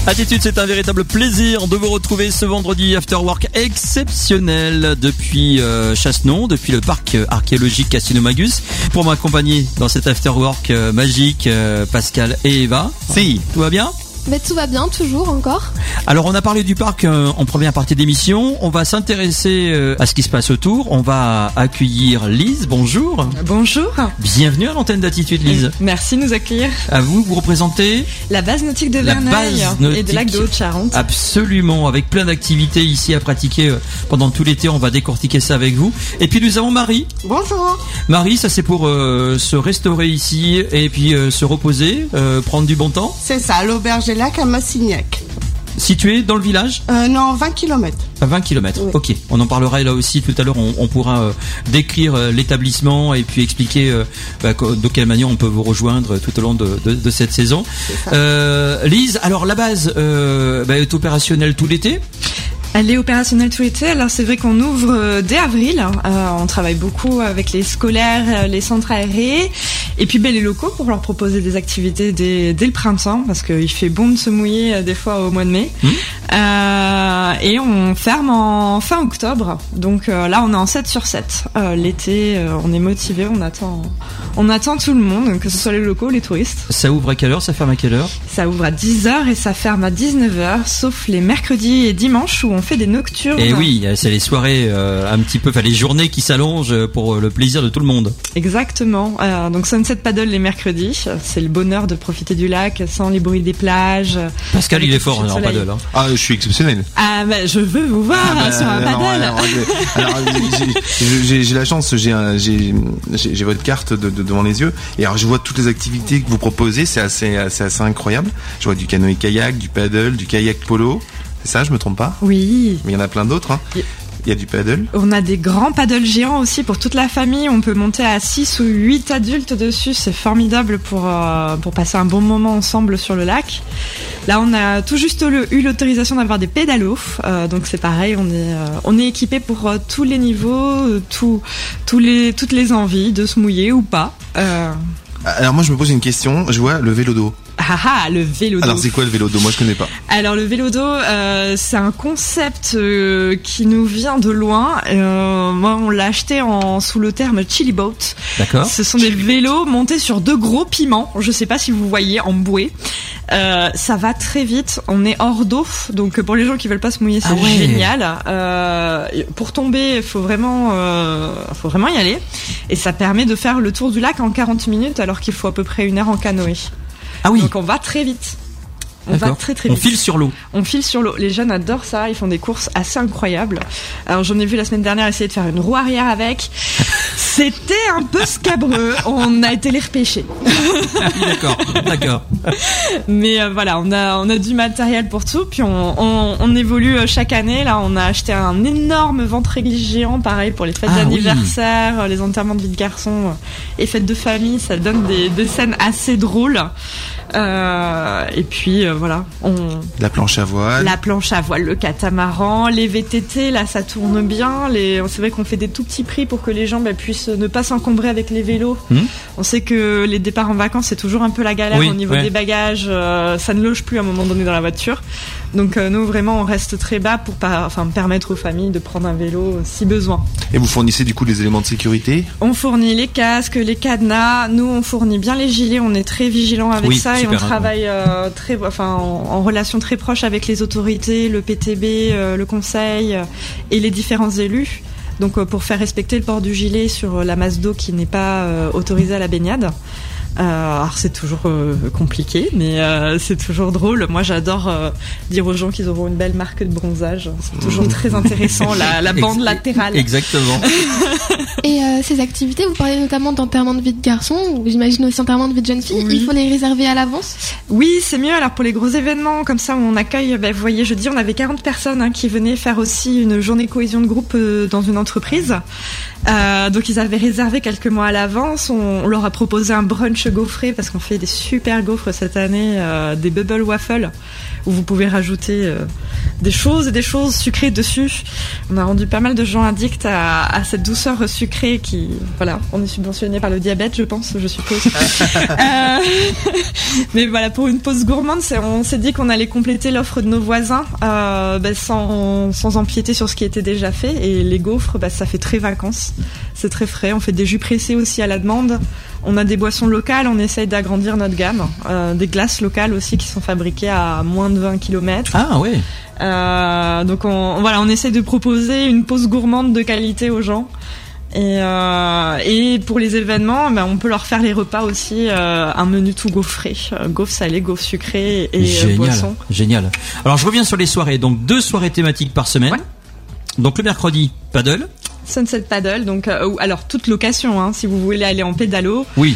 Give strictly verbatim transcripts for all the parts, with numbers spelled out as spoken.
Attitude, c'est un véritable plaisir de vous retrouver ce vendredi after work exceptionnel depuis euh, Chassenon, depuis le parc archéologique Casino-Magus. Pour m'accompagner dans cet after work euh, magique, euh, Pascal et Eva. Si, tout va bien ? Mais tout va bien, toujours encore. Alors on a parlé du parc euh, en première partie d'émission. On va s'intéresser euh, à ce qui se passe autour. On va accueillir Lise. Bonjour. Bonjour. Bienvenue à l'antenne d'Attitude, Lise. Merci de nous accueillir. À vous, vous représentez la base nautique de la Verneuil base nautique et des lacs de Haute-Charente. Absolument, avec plein d'activités ici à pratiquer euh, pendant tout l'été. On va décortiquer ça avec vous. Et puis nous avons Marie. Bonjour. Marie, ça c'est pour euh, se restaurer ici et puis euh, se reposer, euh, prendre du bon temps. C'est ça, l'auberge des lacs à Massignac. Situé dans le village ? euh, Non, vingt kilomètres. À vingt kilomètres, oui. Ok. On en parlera là aussi tout à l'heure. On, on pourra euh, décrire euh, l'établissement et puis expliquer euh, bah, de quelle manière on peut vous rejoindre tout au long de, de, de cette saison. Euh, Lise, alors la base euh, bah, est opérationnelle tout l'été ? Elle est opérationnelle tout l'été. Alors c'est vrai qu'on ouvre dès avril. Euh, on travaille beaucoup avec les scolaires, les centres aérés, et puis ben, les locaux pour leur proposer des activités dès, dès le printemps, parce qu'il fait bon de se mouiller des fois au mois de mai. Mmh. Euh, et on ferme en fin octobre. Donc euh, là on est en sept sur sept. Euh, l'été, euh, on est motivé, on attend, on attend tout le monde, que ce soit les locaux, les touristes. Ça ouvre à quelle heure ? Ça ferme à quelle heure ? Ça ouvre à dix heures et ça ferme à dix-neuf heures, sauf les mercredis et dimanches où on fait des nocturnes. Et oui, c'est les soirées euh, un petit peu, enfin les journées qui s'allongent pour le plaisir de tout le monde. Exactement. Euh, donc Sunset Paddle les mercredis, c'est le bonheur de profiter du lac sans les bruits des plages. Pascal, il est fort en paddle. Hein. Ah, je suis exceptionnel. Ah bah je veux vous voir ah, bah, sur un alors, paddle. Alors, alors, alors, j'ai, j'ai, j'ai la chance, j'ai, un, j'ai, j'ai, j'ai votre carte de, de, devant les yeux, et alors je vois toutes les activités que vous proposez, c'est assez, c'est assez incroyable. Je vois du canoë-kayak, du paddle, du kayak polo. C'est ça, je me trompe pas ? Oui. Mais il y en a plein d'autres. Hein. Il y a du paddle. On a des grands paddles géants aussi pour toute la famille. On peut monter à six ou huit adultes dessus. C'est formidable pour, euh, pour passer un bon moment ensemble sur le lac. Là, on a tout juste eu l'autorisation d'avoir des pédalos. Euh, donc c'est pareil, on est, euh, on est équipé pour euh, tous les niveaux, euh, tout, tous les, toutes les envies de se mouiller ou pas. Euh... Alors moi, je me pose une question. Je vois le vélo d'eau. Ah ah, le vélo d'eau. Alors c'est quoi le vélo d'eau ? Moi je connais pas. Alors le vélo d'eau, euh, c'est un concept euh, qui nous vient de loin. Euh, moi on l'a acheté en sous le terme chili boat. D'accord. Ce sont des vélos montés sur deux gros piments. Je sais pas si vous voyez en bouée. Euh, ça va très vite. On est hors d'eau, donc pour les gens qui veulent pas se mouiller, c'est ah ouais. génial. Euh, pour tomber, il faut vraiment, euh, faut vraiment y aller. Et ça permet de faire le tour du lac en quarante minutes, alors qu'il faut à peu près une heure en canoë. Ah oui. Donc on va très vite. On D'accord. va très très vite. On file sur l'eau. On file sur l'eau. Les jeunes adorent ça. Ils font des courses assez incroyables. Alors j'en ai vu la semaine dernière essayer de faire une roue arrière avec. C'était un peu scabreux. On a été les repêcher. D'accord, d'accord. Mais euh, voilà, on a on a du matériel pour tout. Puis on, on, on évolue chaque année. Là, on a acheté un énorme ventre-église géant, pareil pour les fêtes ah, d'anniversaire, oui. les enterrements de vie de garçon et fêtes de famille. Ça donne des, des scènes assez drôles. Euh, et puis euh, voilà, on... la planche à voile, la planche à voile, le catamaran, les V T T, là ça tourne bien. Les... C'est vrai qu'on fait des tout petits prix pour que les gens bah, puissent ne pas s'encombrer avec les vélos. Mmh. On sait que les départs en vacances c'est toujours un peu la galère oui, au niveau ouais. des bagages. Euh, ça ne loge plus à un moment donné dans la voiture. Donc euh, nous vraiment on reste très bas pour pas, enfin permettre aux familles de prendre un vélo euh, si besoin. Et vous fournissez du coup les éléments de sécurité ? On fournit les casques, les cadenas. Nous on fournit bien les gilets. On est très vigilants avec oui, ça. Et on travaille euh, très, enfin, en, en relation très proche avec les autorités, le P T B, euh, le conseil euh, et les différents élus. Donc euh, pour faire respecter le port du gilet sur la masse d'eau qui n'est pas euh, autorisée à la baignade. Euh, alors c'est toujours euh, compliqué, mais euh, c'est toujours drôle. Moi j'adore euh, dire aux gens qu'ils auront une belle marque de bronzage. C'est toujours très intéressant, la, la bande latérale. Exactement. Et euh, ces activités, vous parlez notamment d'enterrement de vie de garçon, ou j'imagine aussi enterrement de vie de jeune fille. Oui. Il faut les réserver à l'avance ? Oui, c'est mieux. Alors pour les gros événements comme ça où on accueille, ben, vous voyez, jeudi on avait quarante personnes hein, qui venaient faire aussi une journée cohésion de groupe euh, dans une entreprise. Euh, donc ils avaient réservé quelques mois à l'avance. On, on leur a proposé un brunch gaufré parce qu'on fait des super gaufres cette année, euh, des bubble waffles où vous pouvez rajouter euh, des choses et des choses sucrées dessus. On a rendu pas mal de gens addicts à, à cette douceur sucrée qui, voilà, on est subventionné par le diabète, je pense, je suppose. euh, mais voilà, pour une pause gourmande, c'est, on s'est dit qu'on allait compléter l'offre de nos voisins euh, bah, sans, sans empiéter sur ce qui était déjà fait. Et les gaufres, bah, ça fait très vacances, c'est très frais. On fait des jus pressés aussi à la demande. On a des boissons locales, on essaye d'agrandir notre gamme. Euh, des glaces locales aussi qui sont fabriquées à moins de vingt kilomètres. Ah ouais. Euh, donc on, voilà, on essaye de proposer une pause gourmande de qualité aux gens. Et, euh, et pour les événements, ben, on peut leur faire les repas aussi, euh, un menu tout gaufré, euh, gaufres salées, gaufres sucrées et Génial. euh, boissons. Génial. Alors je reviens sur les soirées. Donc deux soirées thématiques par semaine. Ouais. Donc le mercredi, paddle. Sunset Paddle, donc euh, alors toute location, hein, si vous voulez aller en pédalo, Oui.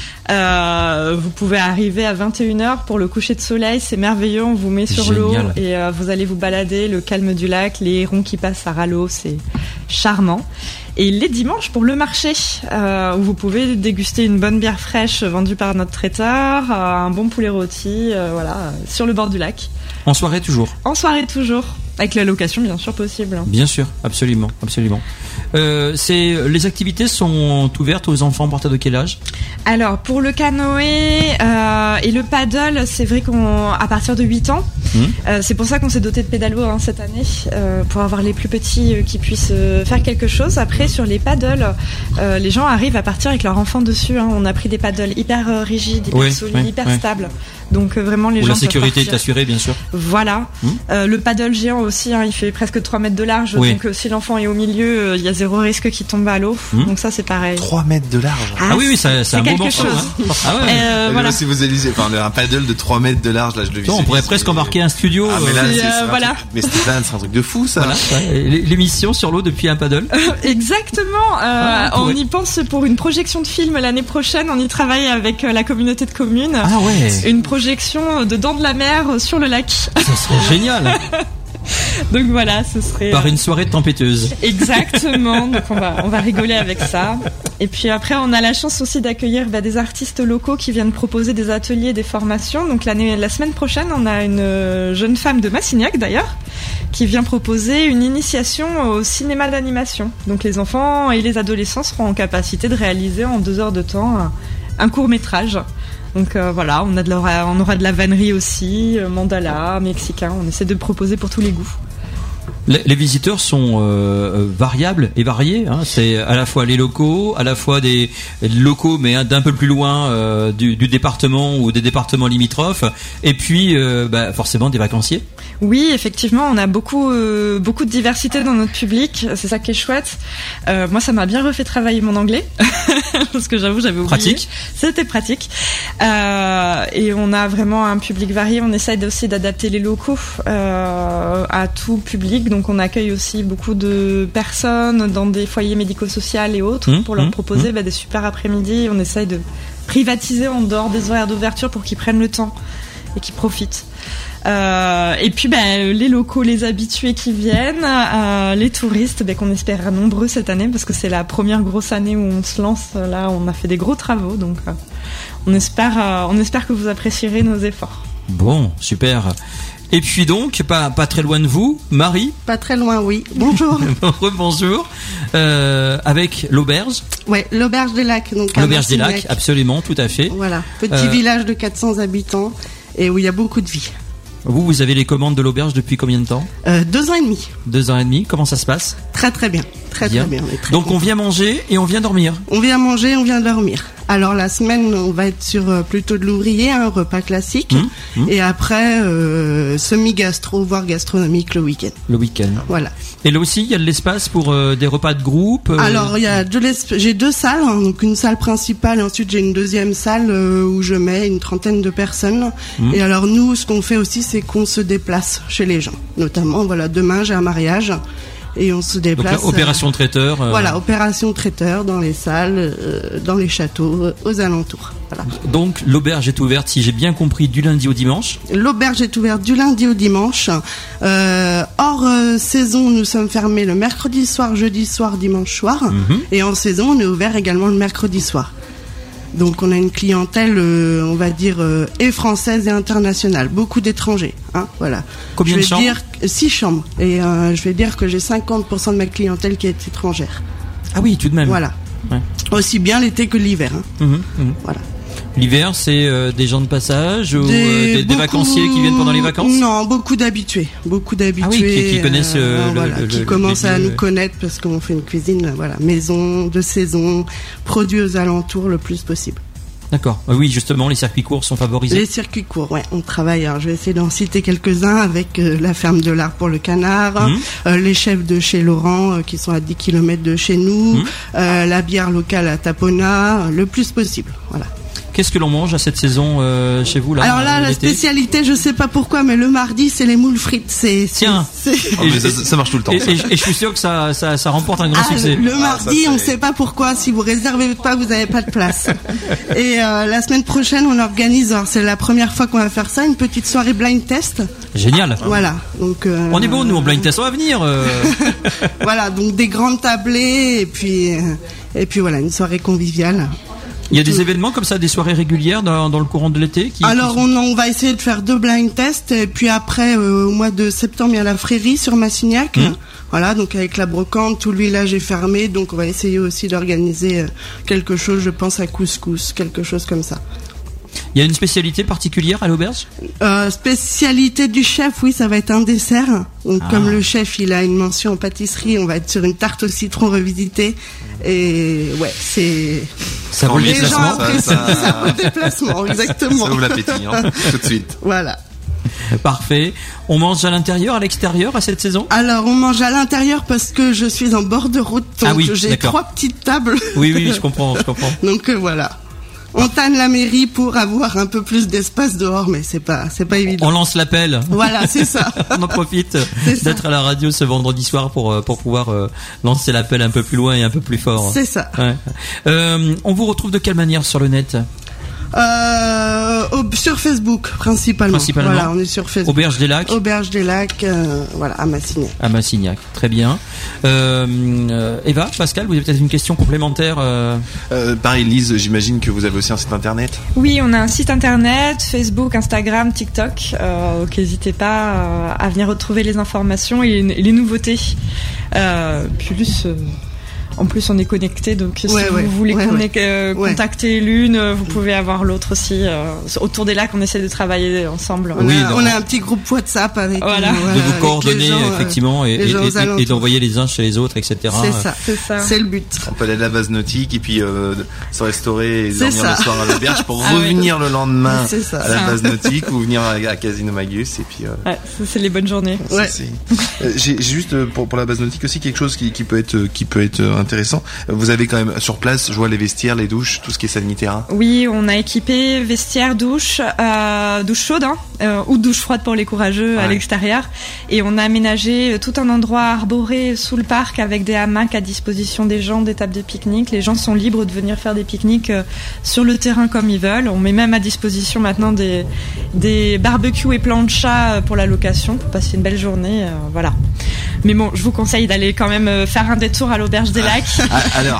euh, vous pouvez arriver à vingt et une heures pour le coucher de soleil, c'est merveilleux, on vous met sur l'eau Génial. et euh, vous allez vous balader, le calme du lac, les hérons qui passent à ras l'eau, c'est charmant. Et les dimanches pour le marché, euh, où vous pouvez déguster une bonne bière fraîche vendue par notre traiteur, euh, un bon poulet rôti, euh, voilà, euh, sur le bord du lac. En soirée toujours. En soirée toujours, avec la location bien sûr possible. Bien sûr, absolument, absolument. Euh, c'est les activités sont ouvertes aux enfants à partir de quel âge? Alors pour le canoë euh, et le paddle, c'est vrai qu'on à partir de huit ans. Mmh. Euh, c'est pour ça qu'on s'est doté de pédalo hein, cette année euh, pour avoir les plus petits euh, qui puissent euh, faire quelque chose. Après sur les paddles, euh, les gens arrivent à partir avec leur enfant dessus. Hein. On a pris des paddles hyper euh, rigides, hyper Oui, solides, oui, hyper oui. stables. Donc euh, vraiment les Où gens la peuvent sécurité est partir. assurée, bien sûr. Voilà. Mmh. Euh, le paddle géant aussi, hein, il fait presque trois mètres de large. Oui. Donc euh, si l'enfant est au milieu, il euh, y a zéro risque qu'il tombe à l'eau. Mmh. Donc ça c'est pareil. trois mètres de large. Ah, oui, oui, ça- c'est un bon quelque morceau. chose. Hein. Ah ouais. Euh, Euh, voilà. Si vous alisez, enfin, un paddle de trois mètres de large, là, je le Toi, on visualise, pourrait presque mais- embarquer un studio. Ah, mais là, euh, Et, c'est, euh, c'est un voilà. truc- Mais Stéphane, c'est un truc de fou, ça. voilà. Ouais. Et l'émission sur l'eau depuis un paddle. Exactement. Euh, Ah, on on pourrait- y pense pour une projection de film l'année prochaine. On y travaille avec euh, la communauté de communes. Ah ouais. Une projection de Dents de la Mer euh, sur le lac. Ça serait génial. Donc voilà, ce serait Par euh, une soirée tempétueuse. exactement. Donc on va on va rigoler avec ça. Et puis après, on a la chance aussi d'accueillir bah, des artistes locaux qui viennent proposer des ateliers, des formations. Donc l'année la semaine prochaine, on a une euh, jeune femme de Massignac d'ailleurs qui vient proposer une initiation au cinéma d'animation. Donc les enfants et les adolescents seront en capacité de réaliser en deux heures de temps un, un court métrage. Donc euh, voilà, on, a de la, on aura de la vannerie aussi, euh, mandala, mexicain, on essaie de proposer pour tous les goûts. Les, les visiteurs sont euh, variables et variés. Hein. C'est à la fois les locaux, à la fois des locaux mais d'un peu plus loin euh, du, du département ou des départements limitrophes, et puis euh, bah, forcément des vacanciers. Oui, effectivement, on a beaucoup euh, beaucoup de diversité dans notre public. C'est ça qui est chouette. Euh, moi, ça m'a bien refait travailler mon anglais parce que j'avoue, j'avais oublié. Pratique. C'était pratique. Euh, et on a vraiment un public varié. On essaye aussi d'adapter les locaux euh, à tout public. Donc, on accueille aussi beaucoup de personnes dans des foyers médico-sociaux et autres Mmh, pour leur mmh, proposer bah, des super après-midi. On essaye de privatiser en dehors des horaires d'ouverture pour qu'ils prennent le temps et qu'ils profitent. Euh, et puis ben, les locaux, les habitués qui viennent, euh, les touristes ben, qu'on espère nombreux cette année parce que c'est la première grosse année où on se lance. Là, on a fait des gros travaux, donc euh, on espère, euh, on espère que vous apprécierez nos efforts. Bon, super. Et puis donc, pas, pas très loin de vous, Marie, Pas très loin, oui. Bonjour. bonjour, euh, avec l'auberge, Ouais, l'auberge des Lacs. Donc à l'auberge des Massignac. Lacs, absolument, tout à fait. Voilà, petit Euh, village de quatre cents habitants et où il y a beaucoup de vie. Vous, vous avez les commandes de l'auberge depuis combien de temps? Euh, deux ans et demi. Deux ans et demi, comment ça se passe? Très très bien. Très Bien. très bien. on est très Donc on contents. vient manger et on vient dormir. On vient manger, on vient dormir. Alors la semaine, on va être sur euh, plutôt de l'ouvrier, un repas classique. Mmh, mmh. Et après, euh, semi-gastro, voire gastronomique le week-end. Le week-end. Voilà. Et là aussi, il y a de l'espace pour euh, des repas de groupe. euh, Alors il y a de l'esp- j'ai deux salles, hein, donc une salle principale et ensuite j'ai une deuxième salle euh, où je mets une trentaine de personnes. Mmh. Et alors nous, ce qu'on fait aussi, c'est qu'on se déplace chez les gens. Notamment, voilà, demain j'ai un mariage et on se déplace. Donc là, opération traiteur. Euh... Voilà, opération traiteur dans les salles, euh, dans les châteaux, euh, aux alentours. Voilà. Donc l'auberge est ouverte, si j'ai bien compris, du lundi au dimanche. L'auberge est ouverte du lundi au dimanche. Euh, hors euh, saison, nous sommes fermés le mercredi soir, jeudi soir, dimanche soir. Mm-hmm. Et en saison, on est ouvert également le mercredi soir. Donc on a une clientèle, euh, on va dire, euh, et française et internationale, beaucoup d'étrangers. Hein, voilà. Combien je vais de chambres ? dire six chambres. Et euh, je vais dire que j'ai cinquante pour cent de ma clientèle qui est étrangère. Ah oui, tout de même. Voilà. Ouais. Aussi bien l'été que l'hiver. Hein. Mmh, mmh. Voilà. L'hiver, c'est euh, des gens de passage ou des, euh, des, beaucoup, des vacanciers qui viennent pendant les vacances ? Non, beaucoup d'habitués, beaucoup d'habitués. Ah oui, qui, qui connaissent euh, euh, le, voilà, le, qui le, commencent le, à le... nous connaître parce qu'on fait une cuisine, voilà, maison, de saison, produits aux alentours le plus possible. D'accord. Oui, justement, les circuits courts sont favorisés. Les circuits courts, ouais. On travaille. Alors, je vais essayer d'en citer quelques-uns avec euh, la ferme de l'Art pour le canard, mmh. euh, les chefs de chez Laurent euh, qui sont à dix kilomètres de chez nous, mmh. euh, la bière locale à Tapona, euh, le plus possible. Voilà. Qu'est-ce que l'on mange à cette saison euh, chez vous là? Alors là, la l'été spécialité, je sais pas pourquoi, mais le mardi, c'est les moules frites. C'est, c'est tiens, c'est... Oh, mais ça, ça marche tout le temps. Et, et, et je suis sûr que ça, ça, ça remporte un grand ah, succès. Le, le mardi, ah, on sait pas pourquoi. Si vous réservez pas, vous n'avez pas de place. Et euh, la semaine prochaine, on organise. Alors, c'est la première fois qu'on va faire ça, une petite soirée blind test. Génial. Voilà. Donc. Euh, on est bon, nous, en blind test, on va venir. Euh... Voilà, donc des grandes tablées et puis et puis voilà, une soirée conviviale. Il y a des événements comme ça, des soirées régulières dans, dans le courant de l'été qui, Alors qui sont... on, on va essayer de faire deux blind tests et puis après euh, au mois de septembre il y a la Frérie sur Massignac. Mmh. Voilà, donc avec la brocante, tout le village est fermé, donc on va essayer aussi d'organiser quelque chose, je pense à couscous, quelque chose comme ça. Il y a une spécialité particulière à l'auberge ? euh, Spécialité du chef, oui, ça va être un dessert. Donc ah. Comme le chef, il a une mention en pâtisserie, on va être sur une tarte au citron revisitée. Et ouais, c'est... Ça vaut le déplacement. Ça, ça... ça vaut le déplacement, exactement. Ça ouvre l'appétit, hein, tout de suite. Voilà. Parfait. On mange à l'intérieur, à l'extérieur à cette saison ? Alors on mange à l'intérieur parce que je suis en bord de route, donc ah oui, j'ai d'accord. trois petites tables. Oui, oui, je comprends, je comprends. Donc euh, voilà. On tanne la mairie pour avoir un peu plus d'espace dehors, mais c'est pas, c'est pas évident. On lance l'appel. Voilà, c'est ça. On en profite d'être à la radio ce vendredi soir pour pour pouvoir euh, lancer l'appel un peu plus loin et un peu plus fort. C'est ça. Ouais. Euh, on vous retrouve de quelle manière sur le net ? Euh, au, sur Facebook principalement. Principalement. Voilà, on est sur Facebook. Auberge des Lacs. Auberge des Lacs, euh, voilà, à Massignac. À Massignac, très bien. Euh, euh, Eva, Pascal, vous avez peut-être une question complémentaire euh... Euh, pareil, Lise, j'imagine que vous avez aussi un site internet. Oui, on a un site internet, Facebook, Instagram, TikTok. Euh, donc n'hésitez pas euh, à venir retrouver les informations et les, les nouveautés. Euh, plus. Euh... En plus, on est connecté, donc si ouais, vous ouais, voulez ouais, qu'on ouais. ait, euh, ouais. contacter l'une, vous pouvez avoir l'autre aussi. Euh, autour des lacs, on essaie de travailler ensemble. On, oui, a, on a un petit groupe WhatsApp avec voilà. euh, voilà, de vous coordonner gens, effectivement et, et, et, et d'envoyer les uns chez les autres, et cetera. C'est ça, c'est ça, c'est le but. On peut aller à la base nautique et puis euh, se restaurer et c'est dormir ça. le soir à l'auberge pour ah revenir ouais. le lendemain c'est ça. à la base nautique ou venir à, à Casino Magus et puis. Euh, ouais, ça, c'est les bonnes journées. Ça, ouais. c'est... Euh, j'ai, j'ai juste euh, pour pour la base nautique aussi quelque chose qui, qui peut être qui peut être intéressant. Vous avez quand même sur place, je vois les vestiaires, les douches, tout ce qui est sanitaire. Oui, on a équipé vestiaire, douche, euh, douche chaude hein, euh, ou douche froide pour les courageux ouais. à l'extérieur. Et on a aménagé tout un endroit arboré sous le parc avec des hamacs à disposition des gens, des tables de pique-nique. Les gens sont libres de venir faire des pique-niques euh, sur le terrain comme ils veulent. On met même à disposition maintenant des, des barbecues et planchas pour la location pour passer une belle journée. Euh, voilà. Mais bon, je vous conseille d'aller quand même faire un détour à l'auberge des Lacs. Ah, alors,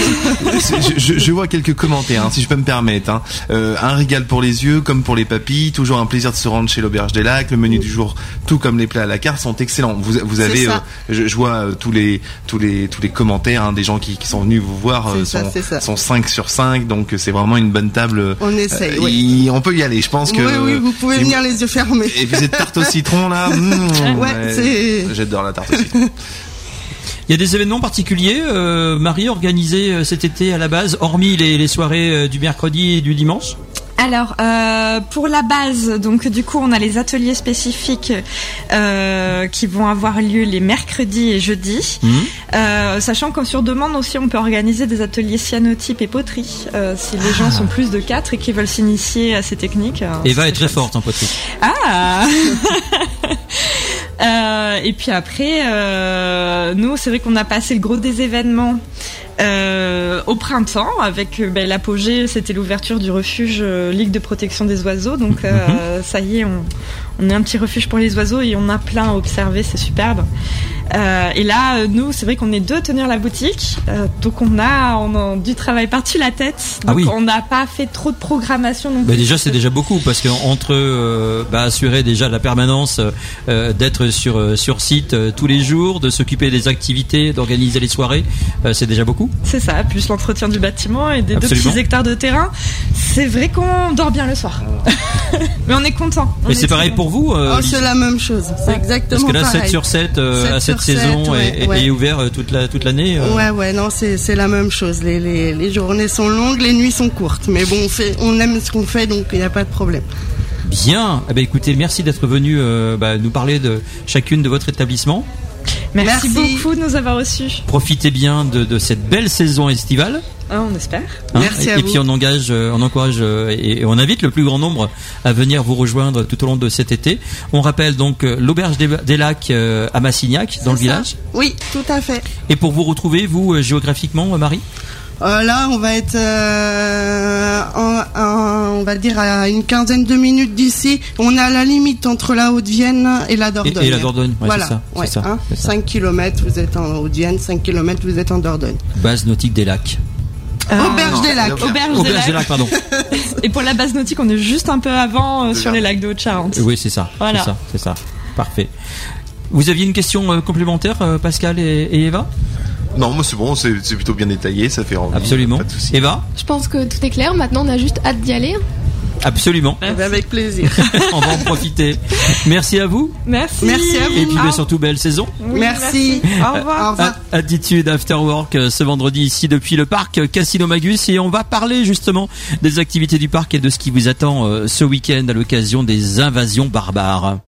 je, je, je vois quelques commentaires, hein, si je peux me permettre. Hein. Euh, un régal pour les yeux, comme pour les papilles. Toujours un plaisir de se rendre chez l'auberge des Lacs. Le menu du jour, tout comme les plats à la carte, sont excellents. Vous, vous avez, euh, je, je vois euh, tous les, tous les, tous les commentaires hein, des gens qui, qui sont venus vous voir euh, ça, sont, sont cinq sur cinq. Donc c'est vraiment une bonne table. On essaye. Euh, oui. y, on peut y aller. Je pense que. Oui, oui, vous pouvez venir les yeux fermés. Et puis cette tarte au citron là. Mmh, ouais, ouais, c'est. J'adore la tarte au citron. Il y a des événements particuliers, euh, Marie, organisés euh, cet été à la base, hormis les, les soirées euh, du mercredi et du dimanche ? Alors, euh, pour la base, donc du coup, on a les ateliers spécifiques euh, qui vont avoir lieu les mercredis et jeudis. Mmh. Euh, sachant qu'en sur demande aussi, on peut organiser des ateliers cyanotype et poterie euh, si les ah. gens sont plus de quatre et qui veulent s'initier à ces techniques. Eva est très forte en poterie. Ah Euh, et puis après, euh, nous, c'est vrai qu'on a passé le gros des événements euh, au printemps avec euh, ben, l'apogée, c'était l'ouverture du refuge euh, Ligue de protection des oiseaux. Donc euh, mm-hmm. ça y est, on, on est un petit refuge pour les oiseaux et on a plein à observer, c'est superbe. Euh, et là, nous, c'est vrai qu'on est deux à tenir la boutique, euh, donc on a, on a du travail par-dessus la tête. Donc ah oui. on n'a pas fait trop de programmation. Non bah plus. Déjà, c'est déjà beaucoup parce qu'entre euh, bah, assurer déjà la permanence, euh, d'être sur euh, sur site euh, tous les jours, de s'occuper des activités, d'organiser les soirées, euh, c'est déjà beaucoup. C'est ça, plus l'entretien du bâtiment et des Absolument. deux petits hectares de terrain. C'est vrai qu'on dort bien le soir, mais on est content. On Mais est c'est pareil bon. pour vous. Euh, Oh, c'est la même chose, c'est exactement Parce que là, pareil. sept sur sept euh, à cette sept, saison ouais, est, ouais. est ouvert euh, toute la toute l'année. Euh. Ouais, ouais, non, c'est c'est la même chose. Les, les les journées sont longues, les nuits sont courtes, mais bon, on fait, on aime ce qu'on fait, donc il n'y a pas de problème. Bien. Eh ben, écoutez, merci d'être venu euh, bah, nous parler de chacune de votre établissement. Merci, Merci. beaucoup de nous avoir reçus. Profitez bien de, de cette belle saison estivale. Ah, on espère. Hein, Merci et, à et vous. puis on engage, euh, on encourage euh, et, et on invite le plus grand nombre à venir vous rejoindre tout au long de cet été. On rappelle donc euh, l'auberge des, des Lacs euh, à Massignac, dans le C'est village. ça. Oui, tout à fait. Et pour vous retrouver, vous euh, géographiquement, euh, Marie. Euh, là, on va être, euh, en, en- on va dire à une quinzaine de minutes d'ici. On est à la limite entre la Haute-Vienne et la Dordogne. Et, et la Dordogne, ouais, voilà. c'est ça. Ouais, c'est ça, hein, c'est ça. cinq kilomètres, vous êtes en Haute-Vienne, cinq kilomètres, vous êtes en Dordogne. Base nautique des Lacs. Auberge des Lacs. Auberge des Auberge des Lacs. Lacs, pardon. Et pour la base nautique, on est juste un peu avant euh, sur les lacs de Haute-Charente. Oui, c'est ça. Voilà. C'est ça, c'est ça. Parfait. Vous aviez une question euh, complémentaire, euh, Pascal et, et Eva? Non, moi c'est bon, c'est c'est plutôt bien détaillé, ça fait envie. Absolument. Pas de souci. Eva? Je pense que tout est clair. Maintenant, on a juste hâte d'y aller. Absolument. Eh ben, avec plaisir. On va en profiter. Merci à vous. Merci. Merci à vous. Et puis, Ah, bah, surtout, belle saison. oui, Merci. Au revoir. Au revoir. A- Attitude After Work euh, ce vendredi ici depuis le parc Casino Magus et on va parler justement des activités du parc et de ce qui vous attend euh, ce week-end à l'occasion des invasions barbares.